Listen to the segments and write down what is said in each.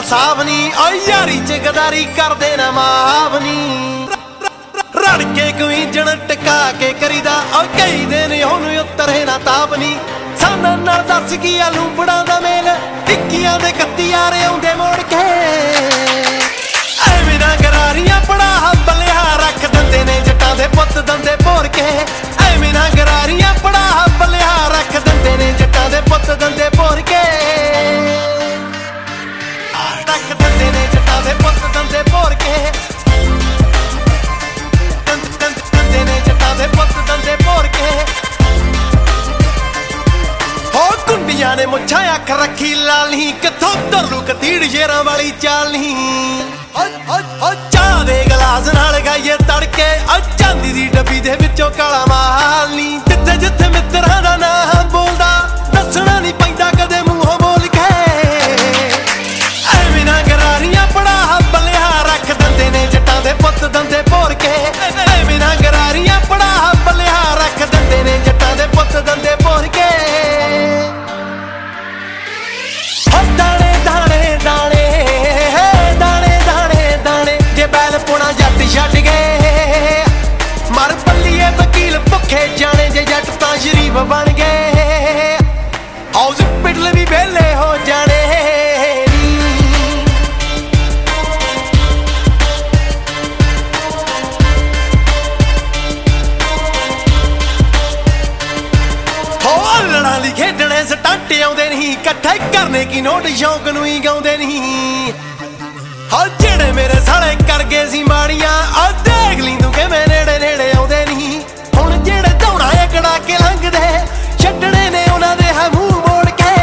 ਸਾਵਨੀ ਓ ਯਾਰੀ ਚ ਗਦਾਰੀ ਕਰਦੇ ਨਾ ਮਾਵਨੀ ਰੜ ਕੇ ਗਵੀਂਜਣ ਟਿਕਾ ਕੇ ਕਰੀਦਾ ਓ ਕਈ ਦਿਨ ਉਹਨੂੰ ਉਤਰੇ ਨਾ ਤਾਪਨੀ ਸਾਨਾਂ ਨਾਲ ਦੱਸ ਗਿਆ ਲੂੰਬੜਾਂ ਦਾ ਮੇਲ ਟਿੱਕੀਆਂ ਦੇ 31 ਯਾਰ ਆਉਂਦੇ ਮੋੜ ਕੇ ਐਵੇਂ ਨਾ ਗਰਾਰੀਆਂ ਪੜਾ ਬਲਿਆ ਰੱਖ ਦਿੰਦੇ ਨੇ ਜੱਟਾਂ ਦੇ ਪੁੱਤ ਦੰਦੇ ਭੋਰ ਕੇ ਐਵੇਂ ਨਾ ਗਰਾਰੀਆਂ ਪੜਾ ਬਲਿਆ ਰੱਖ ਦਿੰਦੇ ਨੇ ਜੱਟਾਂ ਦੇ ਪੁੱਤ ਦੰਦੇ ਭੋਰ ਕੇ ਰੱਖ ਦਿੰਦੇ ਨੇ ਜੱਟਾਂ ਦੇ ਪੁੱਤ ਦੰਦੇ ਭੋਰ ਕੇ ਦਿੰਦੇ ਨੇ ਜੱਟਾਂ ਦੇ ਪੁੱਤ ਦੰਦੇ ਭੋਰ ਕੇ ਹੋ ਕੁੰਡੀਆਂ ਨੇ ਮੁੱਛਾਂ ਅੱਖ ਰੱਖੀ ਲਾਲੀ ਕਿੱਥੋਂ ਧਰਲੂ ਕਤੀੜ ਸ਼ੇਰਾਂ ਵਾਲੀ ਚਾਲਨੀ ਓ ਚਾਹ ਦੇ ਗਲਾਸ ਨਾਲ ਗਾਈਏ ਤੜਕੇ ਓ ਚਾਂਦੀ ਦੀ ਡੱਬੀ ਦੇ ਵਿੱਚੋਂ ਕਾਲਾ ਮਾਲ ਨੀ ਜਿੱਥੇ ਜਿੱਥੇ ਮਿੱਤਰਾਂ ਦਾ ਨਾਂ ਬੋਲਦਾ ਦੱਸਣਾ ਨਹੀਂ ਪੈਂਦਾ ਕਦੇ ਮੂੰਹੋਂ ਬੋਲ ਕੇ ਐਵੇਂ ਨਾ ਗਰਾਰੀਆਂ ਪੜਾ ਬਲਿਆ ਰੱਖ ਦਿੰਦੇ ਨੇ ਜੱਟਾਂ ਦੇ ਪੁੱਤ ਦੰਦੇ ਭੋਰ ਕੇ ਐਵੇਂ ਨਾ ਗਰਾਰੀਆਂ ਪੜਾ ਬਲਿਆ ਰੱਖ ਦਿੰਦੇ ਨੇ ਜੱਟਾਂ ਦੇ ਪੁੱਤ ਦੰਦੇ ਭੋਰ ਕੇ ਦਾਣੇ ਦਾਣੇ ਦਾਣੇ ਦਾਣੇ ਦਾਣੇ ਦਾਣੇ ਜੇ ਬੈਲ ਪੁਣਾ ਜੱਟ ਛੱਡ ਗਏ ਮਰ ਬੱਲੀਏ ਵਕੀਲ ਭੁੱਖੇ ਜਾਣੇ ਜੇ ਜੱਟ ਤਾਂ ਸ਼ਰੀਫ ਬਣ ਗਏ ਹੌਸਪੀਟਲ ਵੀ ਵਿਹਲੇ ਹੋ ਜਾਣੇ ਦੀ ਖੇਡਣੇ ਸਟੰਟ ਆਉਂਦੇ ਨਹੀਂ ਇਕੱਠੇ ਕਰਨੇ ਕੀ ਨੋਟ ਸ਼ੌਂਕ ਨੂੰ ਹੀ ਗਾਉਂਦੇ ਨਹੀਂ ਹਾਂ ਜਿਹੜੇ ਮੇਰੇ ਸਾਲੇ ਕਰ ਗਏ ਸੀ ਮਾੜੀਆਂ ਆ ਦੇਖ ਲਈ ਤੂੰ ਕਿਵੇਂ ਨੇੜੇ ਨੇੜੇ ਆਉਂਦੇ ਨਹੀਂ ਹੁਣ ਜਿਹੜੇ ਧੌਣਾ ਕੜਾ ਕੇ ਲੰਘਦੇ ਛੱਡਣੇ ਨੇ ਉਹਨਾਂ ਦੇ ਹੈ ਮੂੰਹ ਮੋੜ ਕੇ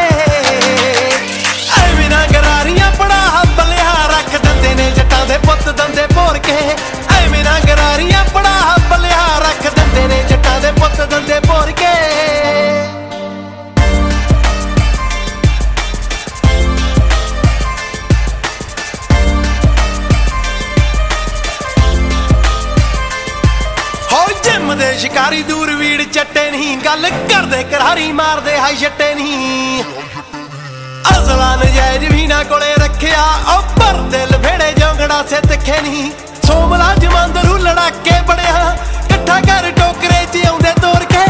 ਐਵੇਂ ਨਾ ਗਰਾਰੀਆਂ ਪੜਾ ਬਲਿਆ ਰੱਖ ਦਿੰਦੇ ਨੇ ਜੱਟਾਂ ਦੇ ਪੁੱਤ ਦੰਦੇ ਭੋਰ ਕੇ ਐਵੇਂ ਨਾ ਗਰਾਰੀਆਂ ਪੜਾ ਬਲਿਆ ਰੱਖ ਦਿੰਦੇ ਨੇ ਜੱਟਾਂ ਦੇ ਪੁੱਤ ਦੰਦੇ ਭੋਰ ਕੇ ਦੇ ਸ਼ਿਕਾਰੀ ਦੂਰਵੀੜ ਚੱਟੇ ਨਹੀਂ ਗੱਲ ਕਰਦੇ ਕਰਾਰੀ ਮਾਰਦੇ ਹਾਈ ਛੱਟੇ ਨਹੀਂ ਅਸਲਾ ਨਜਾਇਜ਼ ਵੀ ਨਾ ਕੋਲੇ ਰੱਖਿਆ ਉਹ ਪਰ ਦਿਲ ਫੇੜੇ ਜੋਗੜਾ ਸੇ ਤਿੱਖੇ ਨਹੀਂ ਸੋਮਲਾ ਜਮਾਂਦਰੂ ਲੜਾਕੇ ਬੜਿਆ ਇਕੱਠਾ ਕਰ ਟੋਕਰੇ 'ਚ ਆਉਂਦੇ ਤੋਰ ਕੇ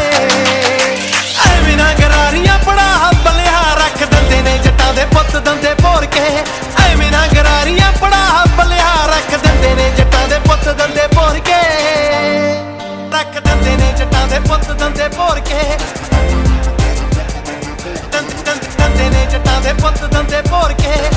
ਐਵੇਂ ਨਾ ਗਰਾਰੀਆਂ ਪੜਾ ਬਲਿਆ ਰੱਖ ਦਿੰਦੇ ਨੇ ਜੱਟਾਂ ਦੇ ਪੁੱਤ ਦੰਦੇ ਭੋਰ ਕੇ ਐਵੇਂ ਨਾ ਗਰਾਰੀਆਂ ਪੜਾ ਬਲਿਆ ਰੱਖ ਦਿੰਦੇ ਨੇ ਜੱਟਾਂ ਦੇ ਪੁੱਤ ਦੰਦੇ ਭੋਰ ਕੇ ਰੱਖ ਦਿੰਦੇ ਨੇ ਜੱਟਾਂ ਦੇ ਪੁੱਤ ਦੰਦੇ ਭੋਰ ਕੇ ਦਿੰਦੇ ਨੇ ਜੱਟਾਂ ਦੇ ਪੁੱਤ ਦੰਦੇ ਭੋਰ ਕੇ